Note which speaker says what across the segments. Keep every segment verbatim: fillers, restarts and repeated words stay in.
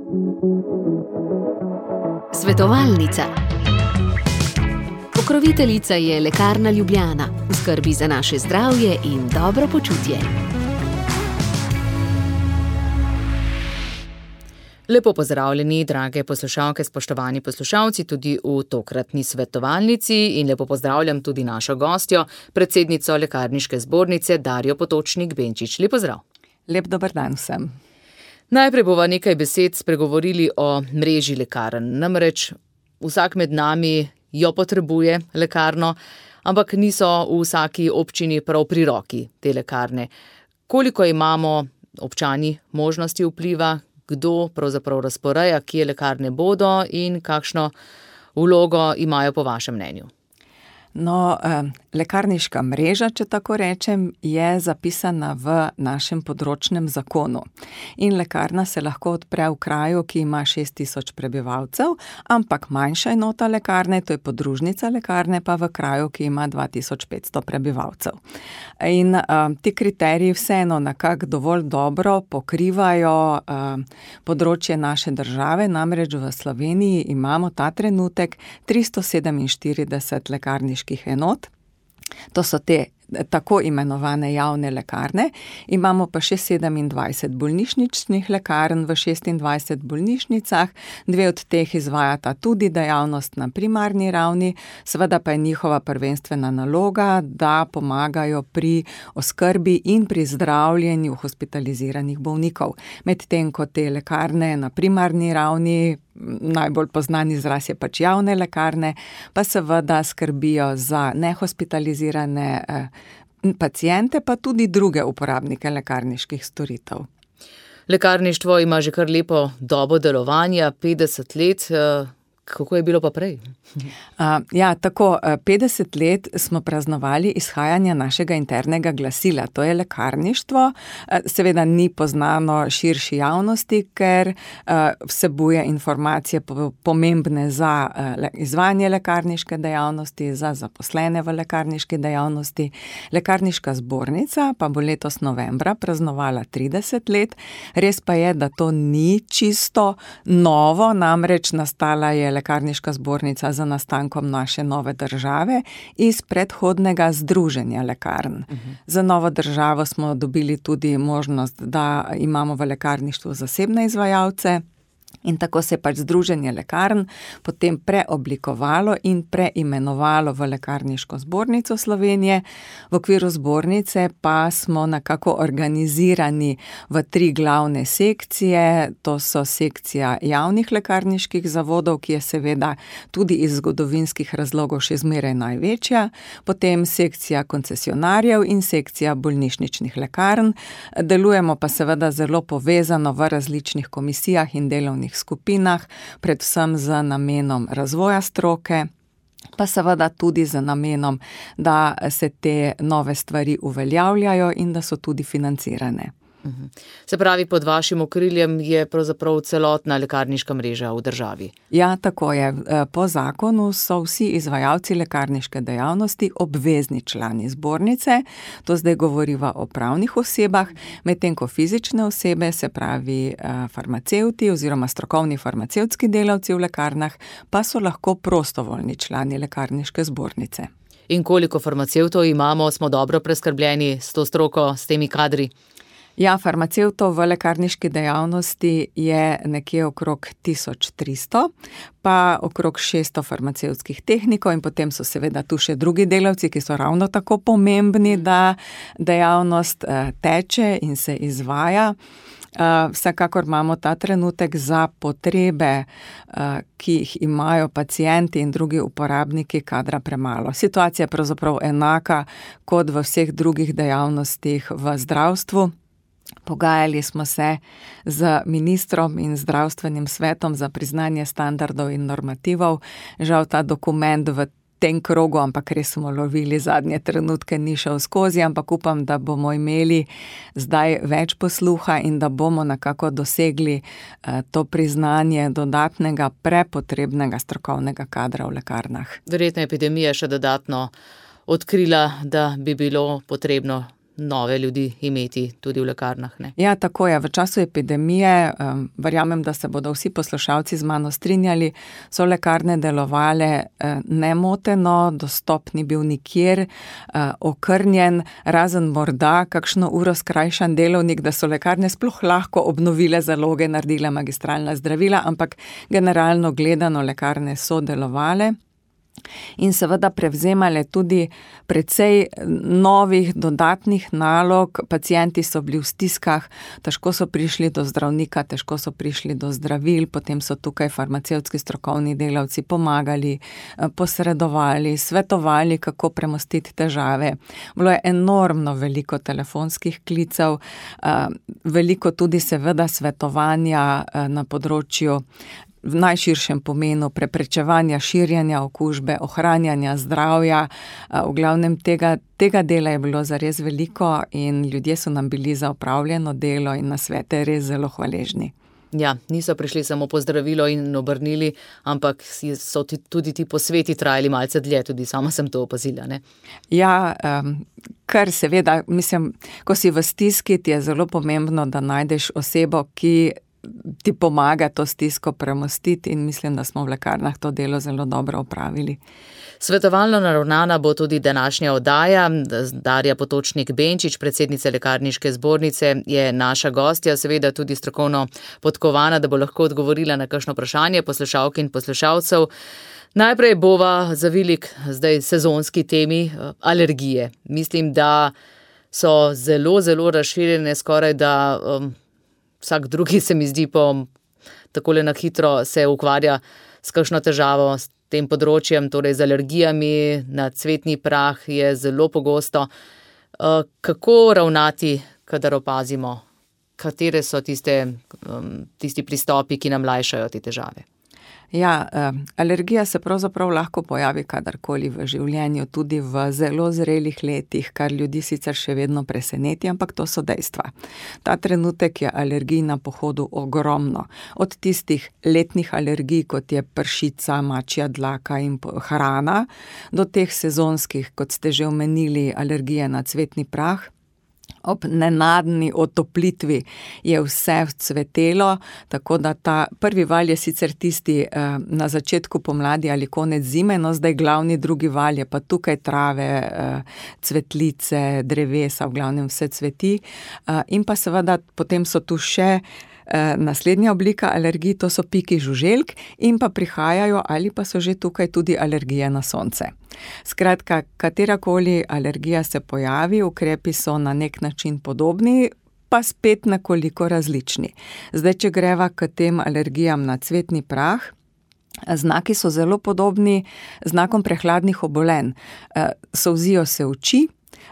Speaker 1: Svetovalnica. Pokroviteljica je Lekarna Ljubljana, v skrbi za naše zdravje in dobro počutje.
Speaker 2: Lepo pozdravljeni, drage poslušalke, spoštovani poslušalci, tudi v tokratni svetovalnici in lepo pozdravljam tudi našo gostjo, predsednico Lekarniške zbornice Darjo Potočnik Benčič. Lep pozdrav.
Speaker 3: Lep dober dan vsem.
Speaker 2: Najprej bova nekaj besed spregovorili o mreži lekarn. Namreč vsak med nami jo potrebuje lekarno, ampak niso v vsaki občini prav pri roki te lekarne. Koliko imamo občani možnosti vpliva, kdo pravzaprav razporeja, kje lekarne bodo in kakšno vlogo imajo po vašem mnenju?
Speaker 3: No, lekarniška mreža, če tako rečem, je zapisana v našem področnem zakonu. In lekarna se lahko odpre v kraju, ki ima šest tisoč prebivalcev, ampak manjša enota lekarne, to je podružnica lekarne, pa v kraju, ki ima dva tisoč petsto prebivalcev. In uh, ti kriteriji vseeno nekako dovolj dobro pokrivajo uh, področje naše države, namreč v Sloveniji imamo ta trenutek tristo sedeminštirideset lekarniških enot. To so te tako imenovane javne lekarne, imamo pa še sedemindvajset bolnišničnih lekarn v šestindvajsetih bolnišnicah, dve od teh izvajata tudi dejavnost na primarni ravni, seveda pa je njihova prvenstvena naloga, da pomagajo pri oskrbi in pri zdravljenju hospitaliziranih bolnikov. Medtem ko te lekarne na primarni ravni, najbolj poznan izraz je pač javne lekarne, pa seveda skrbijo za nehospitalizirane eh, paciente, pa tudi druge uporabnike lekarniških storitev.
Speaker 2: Lekarništvo ima že kar lepo dobo delovanja, petdeset let. Kako je bilo pa prej?
Speaker 3: Uh, ja, tako, petdeset let smo praznovali izhajanje našega internega glasila, to je lekarništvo. Seveda ni poznano širši javnosti, ker uh, vsebuje informacije pomembne za uh, izvajanje lekarniške dejavnosti, za zaposlene v lekarniški dejavnosti. Lekarniška zbornica pa bo letos novembra praznovala trideset let. Res pa je, da to ni čisto novo, namreč nastala je Lekarniška zbornica za nastankom naše nove države iz predhodnega združenja lekarn. Uh-huh. Za novo državo smo dobili tudi možnost, da imamo v lekarništvu zasebne izvajalce. In tako se je pač združenje lekarn potem preoblikovalo in preimenovalo v Lekarniško zbornico Slovenije. V okviru zbornice pa smo nekako organizirani v tri glavne sekcije. To so sekcija javnih lekarniških zavodov, ki je seveda tudi iz zgodovinskih razlogov še zmeraj največja. Potem sekcija koncesionarjev in sekcija bolnišničnih lekarn. Delujemo pa seveda zelo povezano v različnih komisijah in delovnih skupinah, predvsem z namenom razvoja stroke, pa seveda tudi z namenom, da se te nove stvari uveljavljajo in da so tudi financirane.
Speaker 2: Se pravi, pod vašim okriljem je pravzaprav celotna lekarniška mreža v državi?
Speaker 3: Ja, tako je. Po zakonu so vsi izvajalci lekarniške dejavnosti obvezni člani zbornice. To zdaj govoriva o pravnih osebah, medtem ko fizične osebe, se pravi farmacevti oziroma strokovni farmacevtski delavci v lekarnah, pa so lahko prostovoljni člani lekarniške zbornice.
Speaker 2: In koliko farmacevtov imamo, smo dobro preskrbljeni s to stroko, s temi kadri?
Speaker 3: Ja, farmacevtov v lekarniški dejavnosti je nekje okrog tisoč tristo, pa okrog šeststo farmacevtskih tehnikov in potem so seveda tu še drugi delavci, ki so ravno tako pomembni, da dejavnost teče in se izvaja. Vsekakor imamo ta trenutek za potrebe, ki jih imajo pacienti in drugi uporabniki, kadra premalo. Situacija je pravzaprav enaka kot v vseh drugih dejavnostih v zdravstvu. Pogajali smo se z ministrom in zdravstvenim svetom za priznanje standardov in normativov. Žal ta dokument v tem krogu, ampak res smo lovili zadnje trenutke, ni šel skozi, ampak upam, da bomo imeli zdaj več posluha in da bomo nekako dosegli to priznanje dodatnega prepotrebnega strokovnega kadra v lekarnah.
Speaker 2: Verjetno je epidemija še dodatno odkrila, da bi bilo potrebno nove ljudi imeti tudi v lekarnah, ne?
Speaker 3: Ja, tako je. V času epidemije, um, verjamem, da se bodo vsi poslušalci z mano strinjali, so lekarne delovale uh, nemoteno, dostop ni bil nikjer, uh, okrnjen, razen morda kakšno uro skrajšan delovnik, da so lekarne sploh lahko obnovile zaloge, naredile magistralna zdravila, ampak generalno gledano lekarne so delovale. In seveda prevzemale tudi precej novih dodatnih nalog, pacienti so bili v stiskah, težko so prišli do zdravnika, težko so prišli do zdravil, potem so tukaj farmacevtski strokovni delavci pomagali, posredovali, svetovali, kako premostiti težave. Bilo je enormno veliko telefonskih klicev, veliko tudi seveda svetovanja na področju v najširšem pomenu preprečevanja širjenja okužbe, ohranjanja zdravja. V glavnem tega, tega dela je bilo zares veliko in ljudje so nam bili za opravljeno delo in nasvete res zelo hvaležni.
Speaker 2: Ja, niso prišli samo po zdravilo in obrnili, ampak so tudi ti posveti trajali malce dlje, tudi sama sem to opazila, ne?
Speaker 3: Ja, um, kar seveda, mislim, ko si v stiski, ti je zelo pomembno, da najdeš osebo, ki ti pomaga to stisko premostiti in mislim, da smo v lekarnah to delo zelo dobro opravili.
Speaker 2: Svetovalno naravnana bo tudi današnja oddaja. Darja Potočnik-Benčič, predsednica Lekarniške zbornice, je naša gostja, seveda tudi strokovno podkovana, da bo lahko odgovorila na kakšno vprašanje poslušalk in poslušalcev. Najprej bova zavili k zdaj sezonski temi alergije. Mislim, da so zelo, zelo razširjene, skoraj da um, vsak drugi se mi zdi po takole na hitro se ukvarja s kakšno težavo s tem področjem, torej z alergijami na cvetni prah je zelo pogosto. Kako ravnati, kadar opazimo, katere so tiste, tisti pristopi, ki nam lajšajo te težave?
Speaker 3: Ja, alergija se pravzaprav lahko pojavi kadarkoli v življenju, tudi v zelo zrelih letih, kar ljudi sicer še vedno preseneti, ampak to so dejstva. Ta trenutek je alergij na pohodu ogromno. Od tistih letnih alergij, kot je pršica, mačja dlaka in hrana, do teh sezonskih, kot ste že omenili, alergije na cvetni prah. Ob nenadni otoplitvi je vse cvetelo, tako da ta prvi val je sicer tisti eh, na začetku pomladi ali konec zime, no zdaj glavni drugi val je pa tukaj trave, eh, cvetlice, drevesa, v glavnem vse cveti. Eh, in pa seveda potem so tu še naslednja oblika alergij, to so piki žuželk in pa prihajajo ali pa so že tukaj tudi alergije na sonce. Skratka, katerakoli alergija se pojavi, ukrepi so na nek način podobni, pa spet nekoliko različni. Zdaj, če greva k tem alergijam na cvetni prah, znaki so zelo podobni znakom prehladnih obolenj. Solzijo se oči,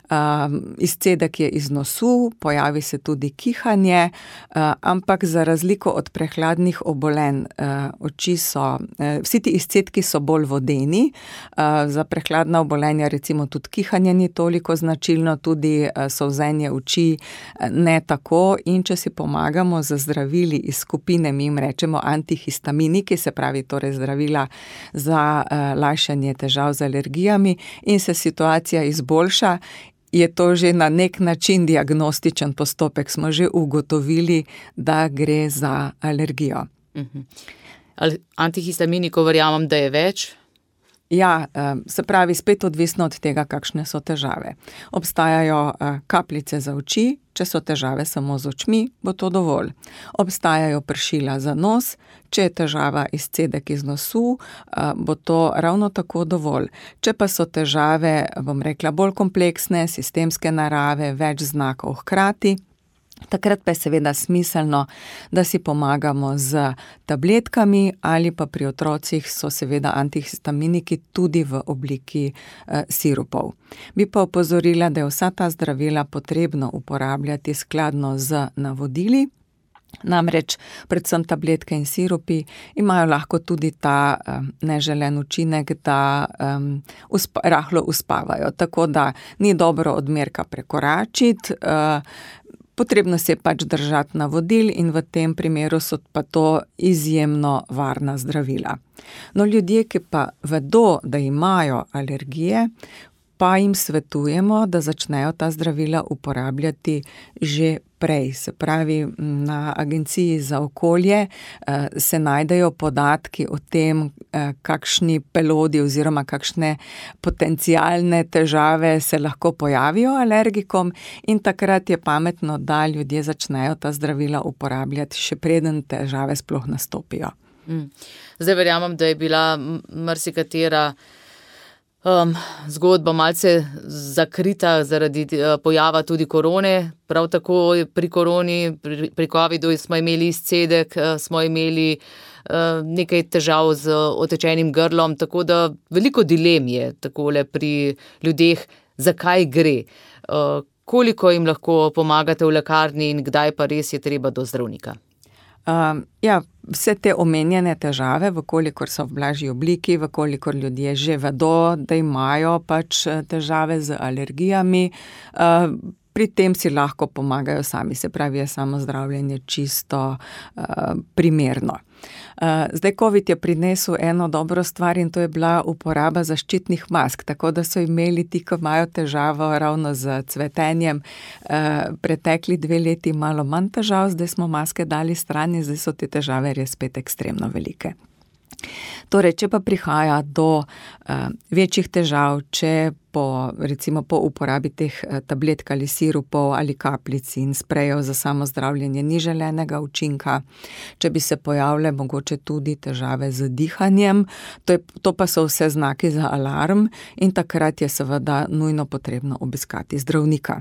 Speaker 3: Um, izcedek je iz nosu, pojavi se tudi kihanje, uh, ampak za razliko od prehladnih obolenj, uh, oči so, uh, vsi ti izcedki so bolj vodeni, uh, za prehladna obolenja recimo tudi kihanje ni toliko značilno, tudi uh, solzenje oči uh, ne tako in če si pomagamo z zdravili iz skupine, mi jim rečemo antihistaminiki, se pravi torej zdravila za uh, lajšanje težav z alergijami in se situacija izboljša, je to že na nek način diagnostičen postopek, smo že ugotovili, da gre za alergijo.
Speaker 2: Uh-huh. Antihistaminikov verjamem, da je več?
Speaker 3: Ja, se pravi, spet odvisno od tega, kakšne so težave. Obstajajo kapljice za oči, če so težave samo z očmi, bo to dovolj. Obstajajo pršila za nos, če je težava izcedek iz nosu, bo to ravno tako dovolj. Če pa so težave, bom rekla, bolj kompleksne, sistemske narave, več znakov hkrati, takrat pa je seveda smiselno, da si pomagamo z tabletkami ali pa pri otrocih so seveda antihistaminiki tudi v obliki eh, sirupov. Bi pa opozorila, da je vsa ta zdravila potrebno uporabljati skladno z navodili. Namreč predvsem tabletke in sirupi imajo lahko tudi ta um, neželen učinek, da um, uspa, rahlo uspavajo. Tako da ni dobro odmerka prekoračiti, uh, potrebno se je pač držati navodil in v tem primeru so pa to izjemno varna zdravila. No, ljudje, ki pa vedo, da imajo alergije, pa jim svetujemo, da začnejo ta zdravila uporabljati že prej. Se pravi, na Agenciji za okolje se najdejo podatki o tem, kakšni pelodi oziroma kakšne potencialne težave se lahko pojavijo alergikom, in takrat je pametno, da ljudje začnejo ta zdravila uporabljati še preden težave sploh nastopijo.
Speaker 2: Zdaj verjamem, da je bila marsikatera Um, zgodba malce zakrita zaradi uh, pojava tudi korone. Prav tako pri koroni, pri, pri covidu smo imeli izcedek, uh, smo imeli uh, nekaj težav z otečenim grlom, tako da veliko dilem je takole pri ljudeh, zakaj gre. Uh, koliko jim lahko pomagate v lekarni in kdaj pa res je treba do zdravnika?
Speaker 3: Uh, ja, vse te omenjene težave, vkolikor so v blažji obliki, vkolikor ljudje že vedo, da imajo pač težave z alergijami, uh, pri tem si lahko pomagajo sami, se pravi, je samo zdravljenje čisto uh, primerno. Uh, zdaj, COVID je prinesel eno dobro stvar in to je bila uporaba zaščitnih mask, tako da so imeli ti, ki imajo težavo ravno z cvetenjem, uh, pretekli dve leti malo manj težav, zdaj smo maske dali strani, zdaj so te težave res spet ekstremno velike. Torej, če pa prihaja do uh, večjih težav, če po, recimo po uporabi teh tabletk ali sirupov ali kapljic in sprejev za samo zdravljenje ni želenega učinka, če bi se pojavile mogoče tudi težave z dihanjem, to, je, to pa so vse znaki za alarm in takrat je seveda nujno potrebno obiskati zdravnika.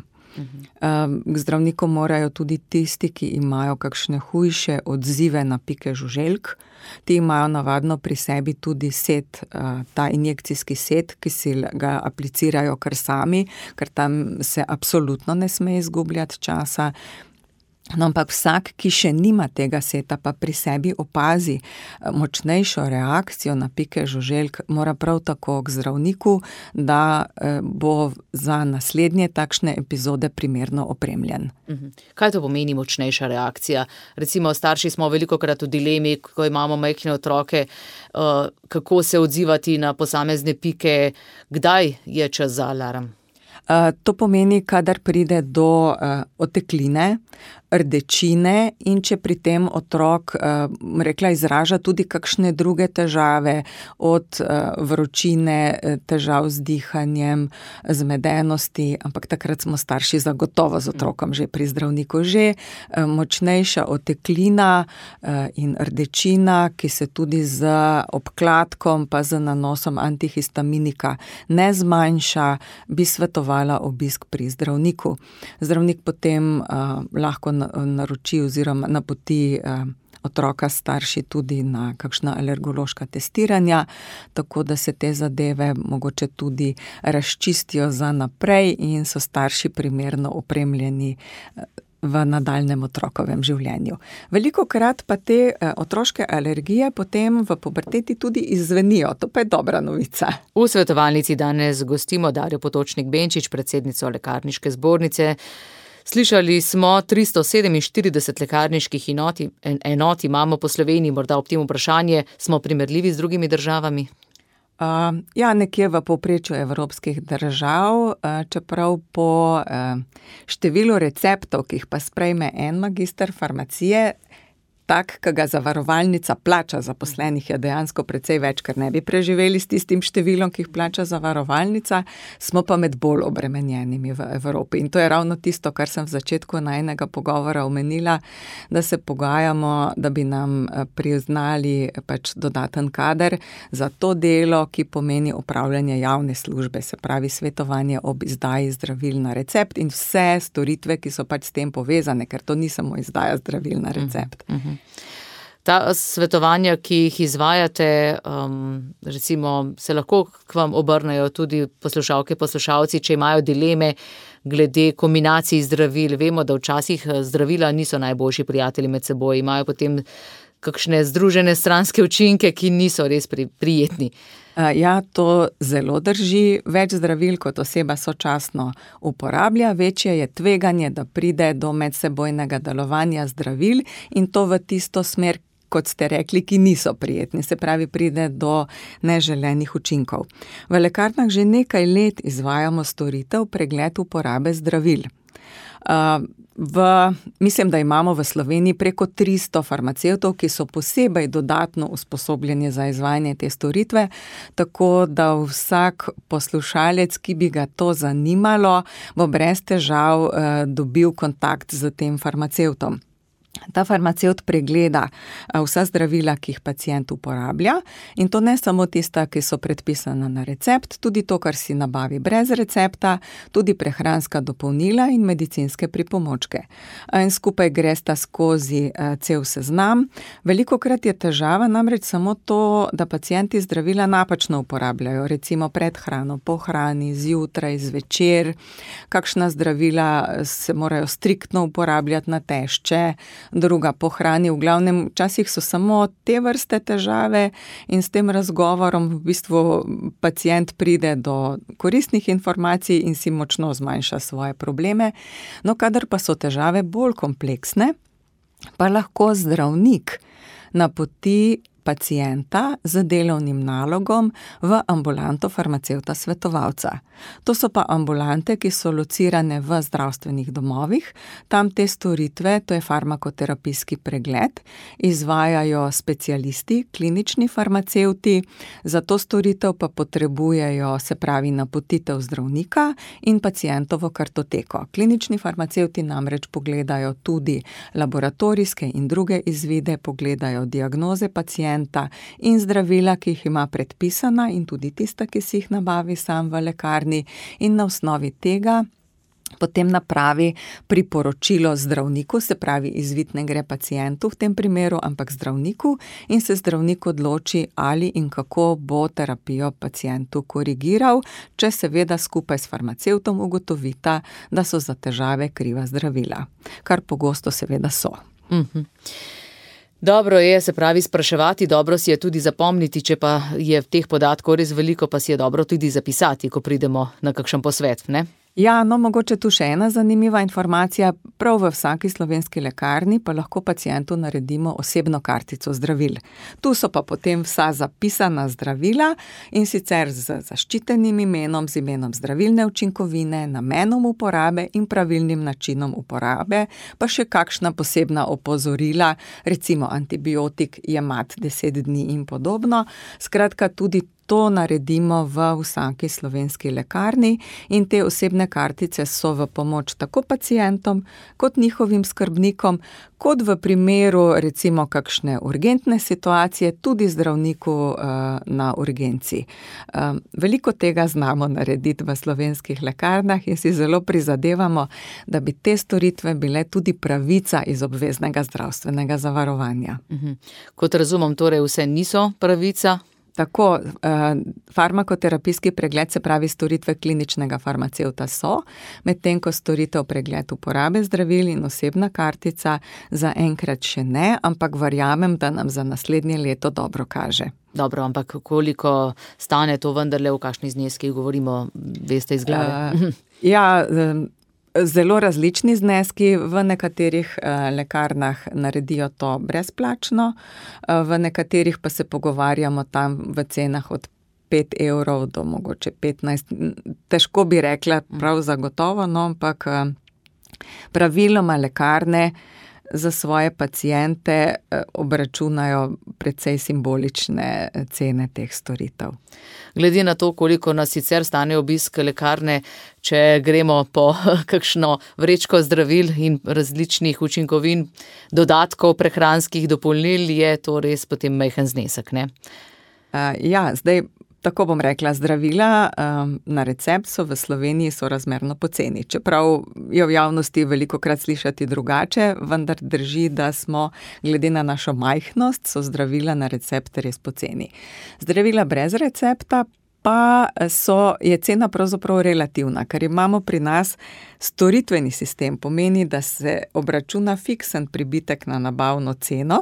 Speaker 3: K zdravniku morajo tudi tisti, ki imajo kakšne hujše odzive na pike žuželk. Ti imajo navadno pri sebi tudi set, ta injekcijski set, ki si ga aplicirajo kar sami, ker tam se absolutno ne sme izgubljati časa. No, ampak vsak, ki še nima tega seta, pa pri sebi opazi močnejšo reakcijo na pike žuželk, mora prav tako k zdravniku, da bo za naslednje takšne epizode primerno opremljen.
Speaker 2: Kaj to pomeni močnejša reakcija? Recimo, starši smo velikokrat v dilemi, ko imamo majhne otroke, kako se odzivati na posamezne pike, kdaj je čas za alarm?
Speaker 3: To pomeni, kadar pride do otekline, rdečine in če pri tem otrok, rekla, izraža tudi kakšne druge težave, od vročine, težav z dihanjem, zmedenosti, ampak takrat smo starši zagotovo z otrokom že pri zdravniku. Že močnejša oteklina in rdečina, ki se tudi z obkladkom pa z nanosom antihistaminika ne zmanjša, bi svetovala obisk pri zdravniku. Zdravnik potem lahko naroči oziroma napoti otroka starši tudi na kakšna alergološka testiranja, tako da se te zadeve mogoče tudi razčistijo za naprej in so starši primerno opremljeni v nadaljnjem otrokovem življenju. Velikokrat pa te otroške alergije potem v puberteti tudi izzvenijo, to pa je dobra novica.
Speaker 2: V svetovalnici danes gostimo Darjo Potočnik Benčič, predsednico Lekarniške zbornice. Slišali smo tristo sedeminštirideset lekarniških enot, enot imamo po Sloveniji, morda ob tem vprašanje, smo primerljivi z drugimi državami?
Speaker 3: Uh, ja, nekje v povprečju evropskih držav, uh, čeprav po uh, številu receptov, ki jih pa sprejme en magister farmacije, tak, ki ga zavarovalnica plača zaposlenih, je dejansko precej več, ker ne bi preživeli s tistim številom, ki jih plača zavarovalnica, smo pa med bolj obremenjenimi v Evropi. In to je ravno tisto, kar sem v začetku najinega pogovora omenila, da se pogajamo, da bi nam priznali pač dodaten kader za to delo, ki pomeni opravljanje javne službe, se pravi svetovanje ob izdaji zdravil na recept in vse storitve, ki so pač s tem povezane, ker to ni samo izdaja zdravil na recept.
Speaker 2: Uh-huh. Ta svetovanja, ki jih izvajate, um, recimo, se lahko k vam obrnejo tudi poslušalke, poslušalci, če imajo dileme glede kombinacij zdravil. Vemo, da včasih zdravila niso najboljši prijatelji med seboj, imajo potem kakšne združene stranske učinke, ki niso res pri, prijetni.
Speaker 3: Ja, to zelo drži. Več zdravil kot oseba sočasno uporablja, večje je tveganje, da pride do medsebojnega delovanja zdravil in to v tisto smer, kot ste rekli, ki niso prijetni, se pravi, pride do neželenih učinkov. V lekarnah že nekaj let izvajamo storitev pregled uporabe zdravil. V, mislim, da imamo v Sloveniji preko tristo farmacevtov, ki so posebej dodatno usposobljeni za izvajanje te storitve, tako da vsak poslušalec, ki bi ga to zanimalo, bo brez težav eh, dobil kontakt z tem farmacevtom. Ta farmacevt pregleda vsa zdravila, ki jih pacient uporablja, in to ne samo tista, ki so predpisana na recept, tudi to, kar si nabavi brez recepta, tudi prehranska dopolnila in medicinske pripomočke. In skupaj gresta skozi cel seznam. Velikokrat je težava namreč samo to, da pacienti zdravila napačno uporabljajo, recimo pred hrano, po hrani, zjutraj, zvečer. Kakšna zdravila se morajo striktno uporabljati na tešče, druga po hrani. V glavnem, včasih so samo te vrste težave in s tem razgovorom v bistvu pacient pride do koristnih informacij in si močno zmanjša svoje probleme. No, kadar pa so težave bolj kompleksne, pa lahko zdravnik napoti pacienta z delovnim nalogom v ambulanto farmacevta svetovalca. To so pa ambulante, ki so locirane v zdravstvenih domovih. Tam te storitve, to je farmakoterapijski pregled, izvajajo specialisti, klinični farmacevti, za to storitev pa potrebujejo, se pravi, napotitev zdravnika in pacientovo kartoteko. Klinični farmacevti namreč pogledajo tudi laboratorijske in druge izvide, pogledajo diagnoze pacienta in zdravila, ki jih ima predpisana, in tudi tista, ki si jih nabavi sam v lekarni, in na osnovi tega potem napravi priporočilo zdravniku, se pravi, izvid ne gre pacientu v tem primeru, ampak zdravniku, in se zdravnik odloči, ali in kako bo terapijo pacientu korigiral, če seveda skupaj s farmacevtom ugotovita, da so za težave kriva zdravila, kar pogosto seveda so.
Speaker 2: Mhm. Dobro je, se pravi, spraševati, dobro si je tudi zapomniti, če pa je teh podatkov res veliko, pa si je dobro tudi zapisati, ko pridemo na kakšen posvet, ne?
Speaker 3: Ja, no, mogoče tu še ena zanimiva informacija. Prav v vsaki slovenski lekarni pa lahko pacientu naredimo osebno kartico zdravil. Tu so pa potem vsa zapisana zdravila, in sicer z zaščitenim imenom, z imenom zdravilne učinkovine, namenom uporabe in pravilnim načinom uporabe, pa še kakšna posebna opozorila, recimo antibiotik jemati deset dni in podobno. Skratka, tudi to naredimo v vsaki slovenski lekarni, in te osebne kartice so v pomoč tako pacientom kot njihovim skrbnikom, kot v primeru recimo kakšne urgentne situacije tudi zdravniku uh, na urgenci. Uh, veliko tega znamo narediti v slovenskih lekarnah in si zelo prizadevamo, da bi te storitve bile tudi pravica iz obveznega zdravstvenega zavarovanja.
Speaker 2: Mhm. Kot razumem, torej vse niso pravica?
Speaker 3: Tako, eh, farmakoterapijski pregled, se pravi storitve kliničnega farmacevta so, medtem ko storitev pregled uporabe zdravil in osebna kartica zaenkrat še ne, ampak verjamem, da nam za naslednje leto dobro kaže.
Speaker 2: Dobro, ampak koliko stane to vendarle, v kakšnih zneskih govorimo, veste iz glave?
Speaker 3: Uh, ja, zelo različni zneski. V nekaterih uh, lekarnah naredijo to brezplačno, uh, v nekaterih pa se pogovarjamo tam v cenah od pet evrov do mogoče petnajst. Težko bi rekla prav zagotovo, no, ampak uh, praviloma lekarne za svoje paciente obračunajo precej simbolične cene teh storitev.
Speaker 2: Glede na to, koliko nas sicer stane obisk lekarne, če gremo po kakšno vrečko zdravil in različnih učinkovin, dodatkov prehranskih dopolnil, je to res potem majhen znesek, ne?
Speaker 3: Uh, ja, zdaj tako bom rekla, zdravila um, na recept so v Sloveniji sorazmerno poceni. Čeprav je v javnosti velikokrat slišati drugače, vendar drži, da smo, glede na našo majhnost, so zdravila na recept res poceni. Zdravila brez recepta pa so, je cena pravzaprav relativna, ker imamo pri nas storitveni sistem, pomeni, da se obračuna fiksen pribitek na nabavno ceno,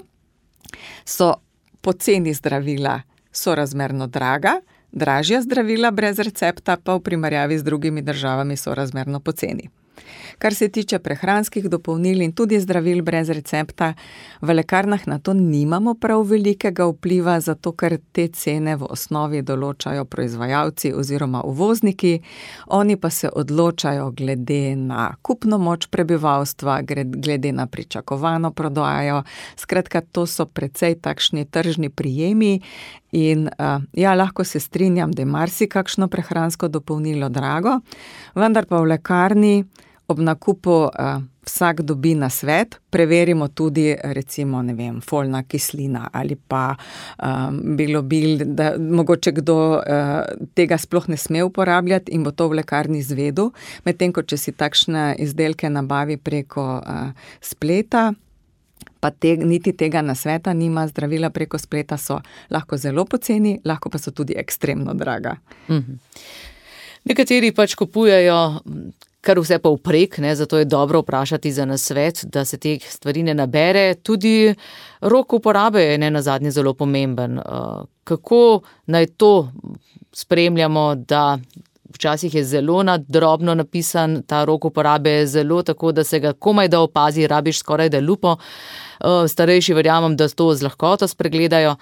Speaker 3: so poceni zdravila sorazmerno draga, dražja zdravila brez recepta pa v primerjavi z drugimi državami sorazmerno poceni. Kar se tiče prehranskih dopolnil in tudi zdravil brez recepta, v lekarnah na to nimamo prav velikega vpliva, zato ker te cene v osnovi določajo proizvajalci oziroma uvozniki, oni pa se odločajo glede na kupno moč prebivalstva, glede na pričakovano prodajo. Skratka, to so precej takšni tržni prijemi in uh, ja, lahko se strinjam, da je marsikakšno prehransko dopolnilo drago, vendar pa v lekarni ob nakupu uh, vsak dobi na svet, preverimo tudi recimo, ne vem, folna kislina ali pa um, bilobil, da mogoče kdo uh, tega sploh ne sme uporabljati in bo to v lekarni izvedel, medtem ko če si takšne izdelke nabavi preko uh, spleta, pa te, niti tega nasveta nima, zdravila preko spleta so lahko zelo poceni, lahko pa so tudi ekstremno draga.
Speaker 2: Mhm. Nekateri pač kupujejo kar vse pa vprek, ne, zato je dobro vprašati za nasvet, da se teh stvari ne nabere. Tudi rok uporabe je ne nazadnje zelo pomemben. Kako naj to spremljamo, da včasih je zelo nadrobno napisan ta rok uporabe, zelo tako, da se ga komaj da opazi, rabiš skoraj da lupo. Starejši verjamem, da to z lahkoto spregledajo.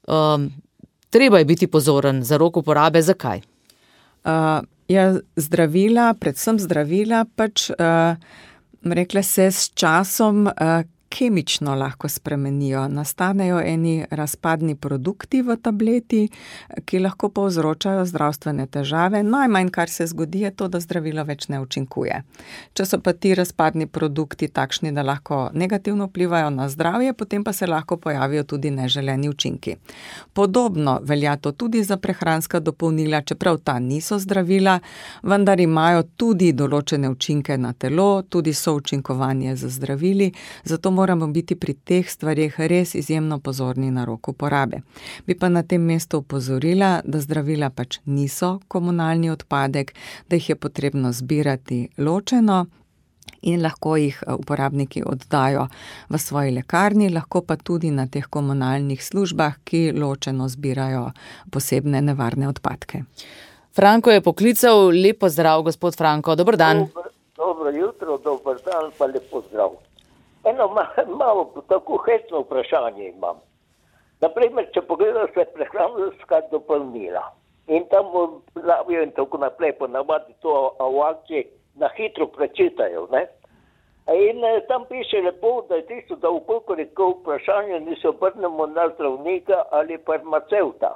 Speaker 2: Treba je biti pozoren za rok uporabe. Zakaj?
Speaker 3: Uh, ja, zdravila, predvsem zdravila, pač uh, rekla se s časom uh, kemično lahko spremenijo. Nastanejo eni razpadni produkti v tableti, ki lahko povzročajo zdravstvene težave. Najmanj, kar se zgodi, je to, da zdravilo več ne učinkuje. Če so pa ti razpadni produkti takšni, da lahko negativno vplivajo na zdravje, potem pa se lahko pojavijo tudi neželeni učinki. Podobno velja to tudi za prehranska dopolnila, čeprav ta niso zdravila, vendar imajo tudi določene učinke na telo, tudi součinkovanje z zdravili, zato moramo biti pri teh stvarih res izjemno pozorni na rok uporabe. Bi pa na tem mestu opozorila, da zdravila pač niso komunalni odpadek, da jih je potrebno zbirati ločeno in lahko jih uporabniki oddajo v svoji lekarni, lahko pa tudi na teh komunalnih službah, ki ločeno zbirajo posebne nevarne odpadke.
Speaker 2: Franko je poklical, lepo zdrav, gospod Franko, dober dan.
Speaker 4: Dobro, dobro jutro, dober dan, pa lepo zdrav. Eno malo tako hecno vprašanje imam. Naprimer, če pogledam se prehranska dopolnila in tam pravijo in tako naprej, ponavadi to v akciji na hitro prečitajo, ne? In tam piše lepo, da je tisto, da ukolikor je to vprašanje, ne se obrnemo na zdravnika ali farmacevta.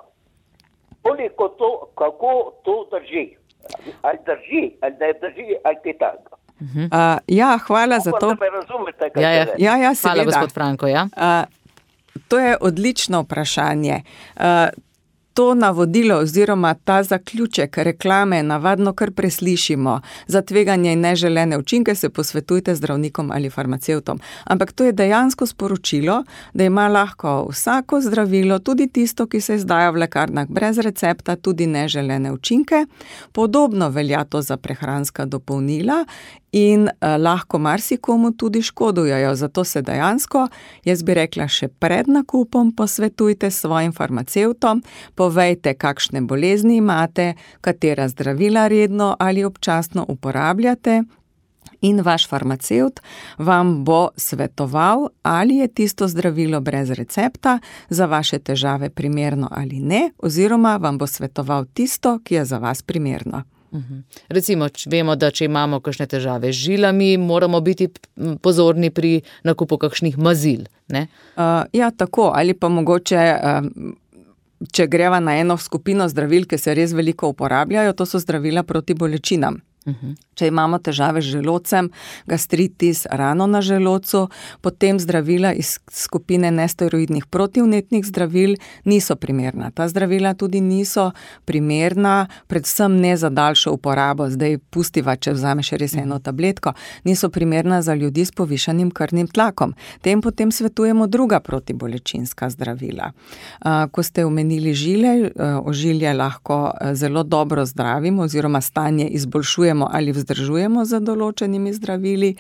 Speaker 4: Koliko to, kako to drži? Ali drži, ali ne drži, ali kaj tako?
Speaker 3: Uh, ja, hvala za to.
Speaker 4: Razumete,
Speaker 2: ja, ja.
Speaker 3: Ja, ja,
Speaker 2: hvala, gospod Franko. Ja.
Speaker 3: Uh, to je odlično vprašanje. Uh, To navodilo oziroma ta zaključek reklame navadno kar preslišimo. Za tveganje in neželene učinke se posvetujte zdravnikom ali farmacevtom. Ampak to je dejansko sporočilo, da ima lahko vsako zdravilo, tudi tisto, ki se izdaja v lekarnah brez recepta, tudi neželene učinke. Podobno velja to za prehranska dopolnila in eh, lahko marsikomu tudi škodujejo. Zato se dejansko, jaz bi rekla, še pred nakupom posvetujte s svojim farmacevtom, povejte, kakšne bolezni imate, katera zdravila redno ali občasno uporabljate in vaš farmacevt vam bo svetoval, ali je tisto zdravilo brez recepta za vaše težave primerno ali ne, oziroma vam bo svetoval tisto, ki je za vas primerno.
Speaker 2: Uhum. Recimo, vemo, da če imamo kakšne težave z žilami, moramo biti pozorni pri nakupu kakšnih mazil, ne?
Speaker 3: Uh, ja, tako, ali pa mogoče, uh, če greva na eno skupino zdravil, ki se res veliko uporabljajo, to so zdravila proti bolečinam. Uhum. Če imamo težave z želodcem, gastritis, rano na želodcu, potem zdravila iz skupine nesteroidnih protivnetnih zdravil niso primerna. Ta zdravila tudi niso primerna, predvsem ne za daljšo uporabo. Zdaj pustiva, če vzameš res eno tabletko, niso primerna za ljudi s povišanim krvnim tlakom. Tem potem svetujemo druga protibolečinska zdravila. Ko ste omenili žile, ožilje lahko zelo dobro zdravimo oziroma stanje izboljšujemo zmanjšujemo ali vzdržujemo z določenimi zdravili.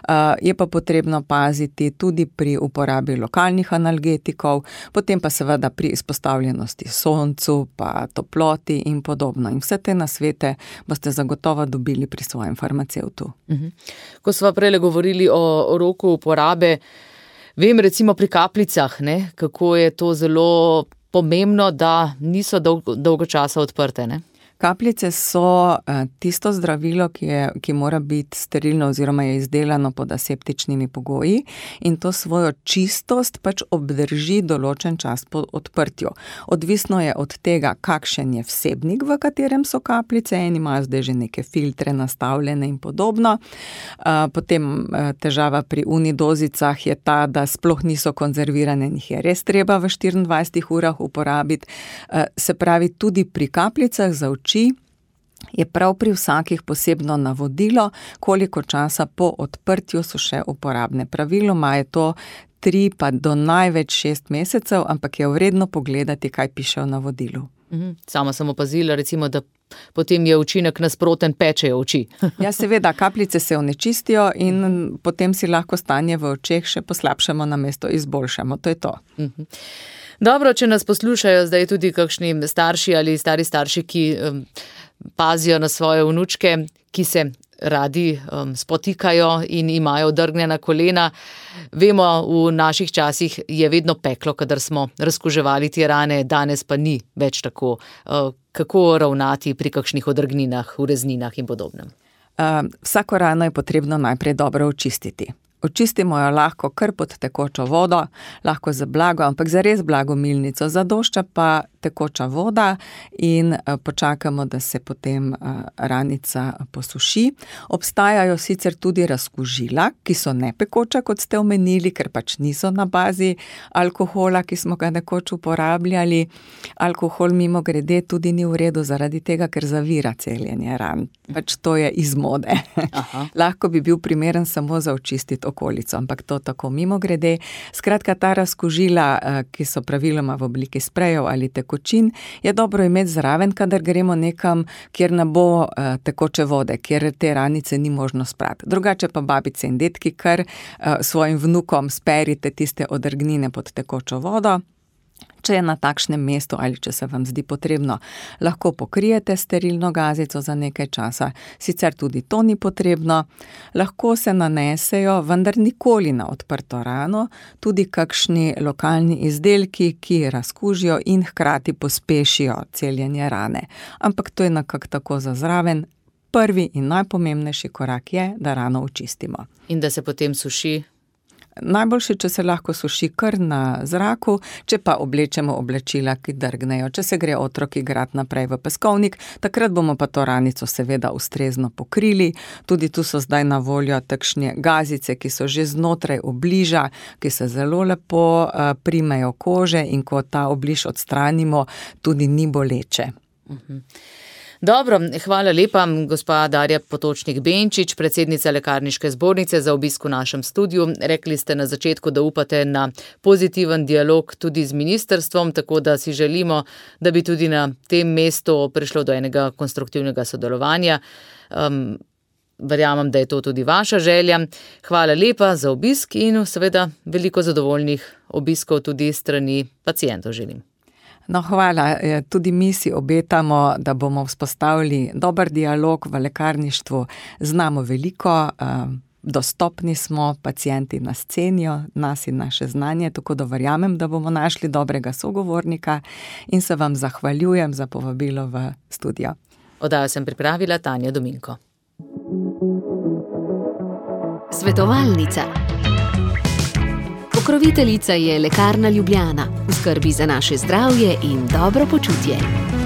Speaker 3: Je pa potrebno paziti tudi pri uporabi lokalnih analgetikov, potem pa seveda pri izpostavljenosti soncu, pa toploti in podobno. In vse te nasvete boste zagotovo dobili pri svojem farmacevtu.
Speaker 2: Mhm. Ko sva prele govorili o, o roku uporabe, vem recimo pri kapljicah, ne, kako je to zelo pomembno, da niso dolgo, dolgo časa odprte, ne?
Speaker 3: Kapljice so tisto zdravilo, ki, je, ki mora biti sterilno oziroma je izdelano pod aseptičnimi pogoji in to svojo čistost pač obdrži določen čas po odprtju. Odvisno je od tega, kakšen je vsebnik, v katerem so kapljice, in imajo zdaj že neke filtre nastavljene in podobno. Potem težava pri unidozicah je ta, da sploh niso konzervirane, njih je res treba v štiriindvajsetih urah uporabiti. Se pravi, tudi pri kapljicah za oči je prav pri vsakih posebno navodilo, koliko časa po odprtju so še uporabne. Praviloma je to tri pa do največ šest mesecev, ampak je vredno pogledati, kaj piše v navodilu.
Speaker 2: Mhm. Sama sem opazila, recimo, da potem je učinek nasproten, pečejo oči.
Speaker 3: Ja, seveda, kapljice se onečistijo in potem si lahko stanje v očeh še poslabšamo, namesto izboljšamo. To je to.
Speaker 2: Mhm. Dobro, če nas poslušajo zdaj tudi kakšni starši ali stari starši, ki um, pazijo na svoje vnučke, ki se radi um, spotikajo in imajo odrgnjena kolena. Vemo, v naših časih je vedno peklo, kadar smo razkuževali te rane, danes pa ni več tako. Uh, kako ravnati pri kakšnih odrgninah, urezninah in podobnem?
Speaker 3: Uh, vsako rano je potrebno najprej dobro očistiti. Očistimo jo lahko kar pod tekočo vodo, lahko z blago, ampak za res blago milnico, zadošča pa tekoča voda in počakamo, da se potem ranica posuši. Obstajajo sicer tudi razkužila, ki so nepekoča, kot ste omenili, ker pač niso na bazi alkohola, ki smo ga nekoč uporabljali. Alkohol mimo grede tudi ni v redu zaradi tega, ker zavira celjenje ran. Pač to je iz mode. Lahko bi bil primeren samo za očistiti okolico, ampak to tako mimo grede. Skratka, ta razkužila, ki so praviloma v obliki sprejev ali tekočin, je dobro imeti zraven, kadar gremo nekam, kjer ne bo tekoče vode, kjer te ranice ni možno sprati. Drugače pa babice in detki, kar svojim vnukom sperite tiste odrgnine pod tekočo vodo. Če je na takšnem mestu ali če se vam zdi potrebno, lahko pokrijete sterilno gazico za nekaj časa, sicer tudi to ni potrebno. Lahko se nanesejo, vendar nikoli na odprto rano, tudi kakšni lokalni izdelki, ki razkužijo in hkrati pospešijo celjenje rane. Ampak to je nekako tako za zraven. Prvi in najpomembnejši korak je, da rano očistimo.
Speaker 2: In da se potem suši?
Speaker 3: Najboljše, če se lahko suši kar na zraku, če pa oblečemo oblačila, ki drgnejo. Če se gre otrok igrati naprej v peskovnik, takrat bomo pa to ranico seveda ustrezno pokrili. Tudi tu so zdaj na voljo takšne gazice, ki so že znotraj obliža, ki se zelo lepo uh, primejo kože in ko ta obliž odstranimo, tudi ni boleče.
Speaker 2: Uh-huh. Dobro, hvala lepa, gospa Darja Potočnik-Benčič, predsednica Lekarniške zbornice, za obisk v našem studiu. Rekli ste na začetku, da upate na pozitiven dialog tudi z ministrstvom, tako da si želimo, da bi tudi na tem mestu prišlo do enega konstruktivnega sodelovanja. Um, verjamem, da je to tudi vaša želja. Hvala lepa za obisk in seveda veliko zadovoljnih obiskov tudi strani pacientov želim.
Speaker 3: No, hvala. Tudi mi si obetamo, da bomo vzpostavili dober dialog v lekarništvu. Znamo veliko, dostopni smo, pacienti nas cenijo, nas in naše znanje, tako da verjamem, da bomo našli dobrega sogovornika in se vam zahvaljujem za povabilo v studio.
Speaker 2: Oddajo sem pripravila Tanja Dominko.
Speaker 1: Svetovalnica. Pokroviteljica je Lekarna Ljubljana, v skrbi za naše zdravje in dobro počutje.